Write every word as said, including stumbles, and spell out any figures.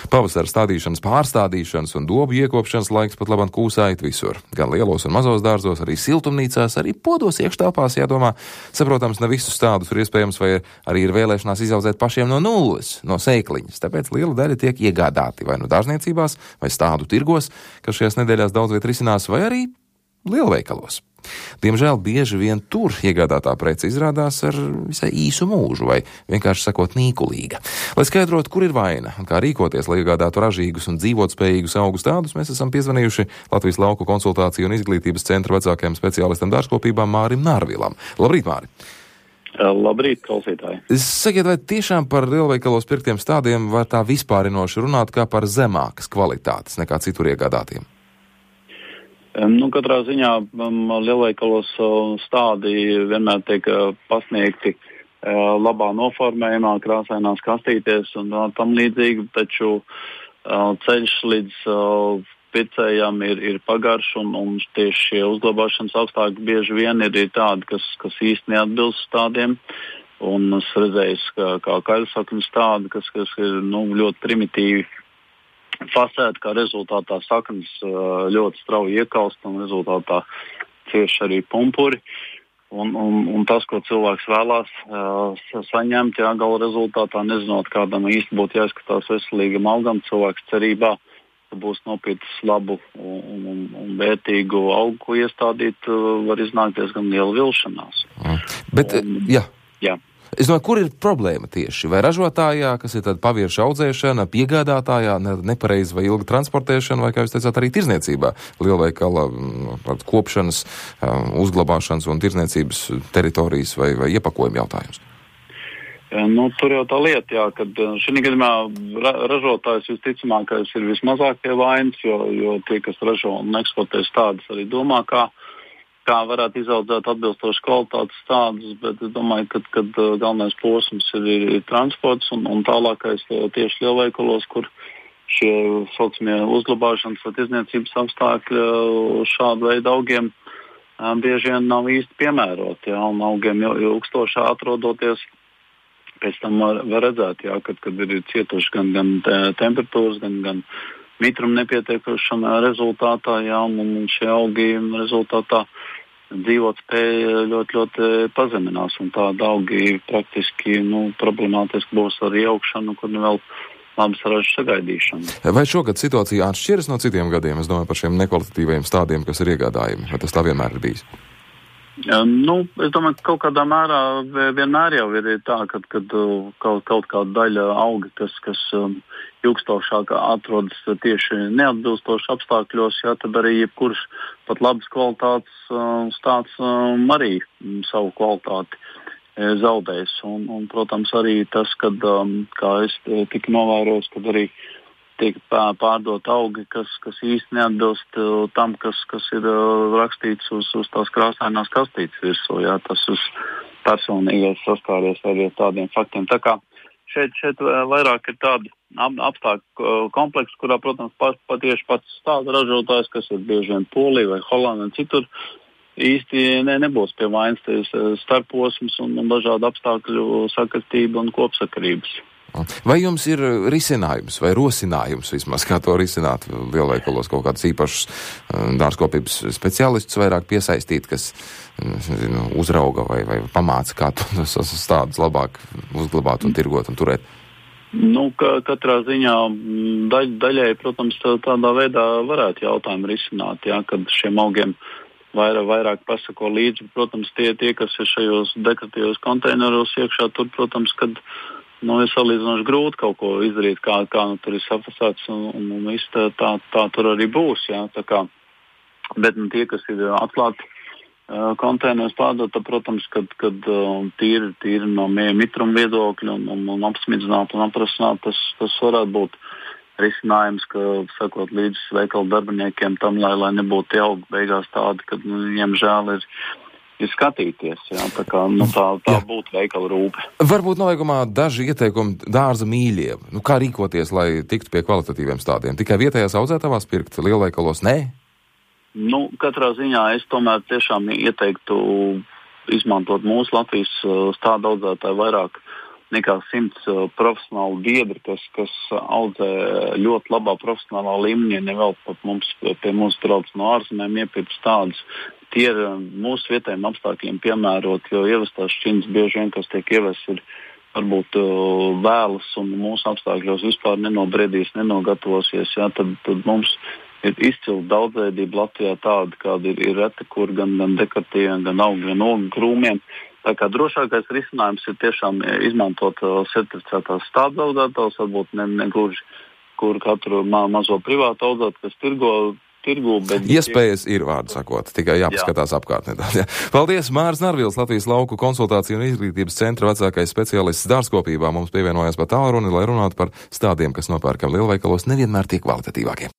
Pavasara stādīšanas, pārstādīšanas un dobu iekopšanas laiks pat labāk kūsājot visur. Gan lielos un mazos dārzos, arī siltumnīcās, arī podos iekštelpās, jādomā. Saprotams, ne visus stādus ir iespējams vai arī ir vēlēšanās izaudzēt pašiem no nulles, no sēkliņas. Tāpēc liela daļa tiek iegādāti vai no dārzniecībās, vai stādu tirgos, kas šajās nedēļās daudz viet risinās, vai arī lielveikalos. Diemžēl bieži vien tur iegādātā prece izrādās ar visai īsu mūžu vai vienkārši sakot nīkulīga. Lai skaidrotu, kur ir vaina un kā rīkoties, lai iegādātu ražīgus un dzīvotspējīgus augu stādus, mēs esam piezvanījuši Latvijas Lauku konsultāciju un izglītības centra vecākajam speciālistam dārzkopībā Mārim Nārvilam. Labrīt, Māri! Labrīt, klausītāji! Sakiet, vai tiešām par lielveikalos pirktiem stādiem var tā vispārinoši runāt kā par zemākas kvalitātes nekā citur iegādātiem? Nu, katrā ziņā um, lielveikalos uh, stádi vienmēr tiek uh, pasniegti uh, labā noformējumā, krāsainās kastītēs un uh, tam līdzīgi, taču uh, ceļš līdz uh, pircējām ir, ir pagarš un, un tieši šie uzglabāšanas apstākļi bieži vien ir, ir tādi, kas, kas īsti neatbilst stādiem. Un es redzēju, kā, kā kaļsakņu stádi, kas, kas ir nu, ļoti primitīvi fasēta, kā rezultātā saknes ļoti strauji iekalst un rezultātā cieši arī pumpuri. Un, un, un tas, ko cilvēks vēlās uh, saņemt, jā, gala rezultātā, nezinot, kādam īsti būtu jāizskatās veselīgam augam, cilvēks cerībā, ka būs nopircis labu un, un, un vērtīgu augu, ko iestādīt, uh, var iznākties gan liela vilšanās. Mm. Bet, un, jā. jā. Es domāju, kur ir problēma tieši? Vai ražotājā, kas ir tāda pavieša audzēšana, piegādātājā, ne, nepareiz vai ilga transportēšana, vai, kā jūs teicāt, arī tirzniecībā, lielveikala kopšanas, uzglabāšanas un tirzniecības teritorijas vai, vai iepakojuma jautājums? Nu, tur jau tā lieta, jā, kad šī gadījumā ra ražotājs visticamākais ir vismazāk pie vainas, jo, jo tie, kas ražo un eksportē stādus, arī domā, kā kā varētu izaudzēt atbilstoši kvalitātes stādus, bet es domāju, ka kad galvenais posms ir, ir, ir transports un, un tālākais tieši lielveikalos, kur šie saucamie uzglabāšanas vai tirdzniecības apstākļi šādu veidu augiem bieži vien nav īsti piemēroti, jā, un augiem ilgstoši atrodoties, pēc tam var, var redzēt, jā, kad, kad ir cietuši gan, gan temperatūras, gan, gan mitruma nepietiekušana rezultātā, jā, un šie augi rezultātā dzīvot spēja ļoti, ļoti pazeminās, un tādi augi praktiski, nu, problemātiski būs ar ieaugšanu, kur vēl labas ražas sagaidīšana. Vai šogad situācija atšķiras no citiem gadiem? Es domāju par šiem nekvalitatīvajiem stādiem, kas ir iegādājumi. Vai tas tā vienmēr ir bijis? Ja, nu, es domāju, ka kaut kādā mērā vienmēr jau ir tā, kad, kad kaut, kaut kāda daļa augi, kas, kas um, ilgstošāk atrodas tieši neatbilstoši apstākļos, jā, tad arī jebkurš pat labas kvalitātes um, stāds um, arī um, savu kvalitāti e, zaudēs. Un, un, protams, arī tas, kad, um, kā es tiku novērojis, kad arī tiek pārdot augi, kas, kas īsti neatbilst uh, tam, kas, kas ir uh, rakstīts uz, uz tās krāsainās kastītes virsū. Jā, tas ir personīgais saskāries ar tādiem faktiem. Tā kā šeit, šeit vairāk ir tādi ap, apstākļu kompleksi, kurā, protams, pat, patieši pats stāda ražotājs, kas ir bieži vien Polija vai Holanda un citur, īsti ne, nebūs pie vainas starposms un, un dažādu apstākļu sakastība un kopsakarības. Vai jums ir risinājums vai rosinājums vismaz, kā to risināt lielveikalos, kaut kādus īpašus dārzkopības speciālistus vairāk piesaistīt, kas zinu, uzrauga vai, vai pamāca, kā tos stādus labāk uzglabāt un tirgot un turēt? Nu, ka, katrā ziņā daļ, daļai, protams, tādā veidā varētu jautājumu risināt, jā, kad šiem augiem vairāk, vairāk pasako līdzi. Protams, tie, tie, kas ir šajos dekoratīvos konteineros iekšā, tur, protams, kad nu, ir salīdzinoši grūti kaut ko izdarīt, kā, kā nu, tur ir safasēts un, un, un viss tā, tā, tā tur arī būs. Jā, tā kā, bet nu, tie, kas ir atklāti uh, konteineros pārdot, tad, protams, kad, kad uh, tīri, tīri no mitruma viedokļa un, un, un apsmidzināt un aprasināt, tas, tas varētu būt risinājums, ka, sakot līdz veikalu darbiniekiem tam, lai, lai nebūtu tie augi beigās tādi, kad nu, viņiem žēl ir ir skatīties, jā, tā kā, nu, tā, tā būtu veikala rūpe. Varbūt nobeigumā daži ieteikumi dārza mīļiem. Nu, kā rīkoties, lai tiktu pie kvalitatīviem stādiem? Tikai vietējās audzētavās pirkt, lielveikalos nē? Nu, katrā ziņā es tomēr tiešām ieteiktu izmantot mūsu Latvijas stādu audzētāju vairāk nekā simts uh, profesionālu biedri, kas, kas audzē ļoti labā profesionālā līmenī, nevēl pat mums pie mums brauc no ārzemēm iepirkt tādus. Tie ir uh, mūsu vietējiem apstākļiem piemērot, jo ievestās šķiņas bieži vien, kas tiek ievest, ir varbūt uh, vēlas un mūsu apstākļos vispār nenobriedīs, nenogatavosies. Jā, tad, tad mums ir izcila daudzveidība Latvijā tāda, kāda ir, ir reta, kur gan, gan dekoratīviem, gan augu, gan ogu krūmiem. Tā kā drošākais risinājums ir tiešām izmantot uh, certificētās stādu audzētājus, varbūt ne, ne gluži, kur katru ma mazo privātu audzēt, kas tirgo, tirgu. Bet iespējas ir, vārdu sakot, tikai jāpaskatās jā. apkārt nedaudz. Jā. Paldies, Māris Narvils, Latvijas lauku konsultāciju un izglītības centra vecākais speciālists dārzkopībā. Mums pievienojās pa tālruni, lai runātu par stādiem, kas nopērkam lielveikalos, nevienmēr tiek kvalitatīvākie.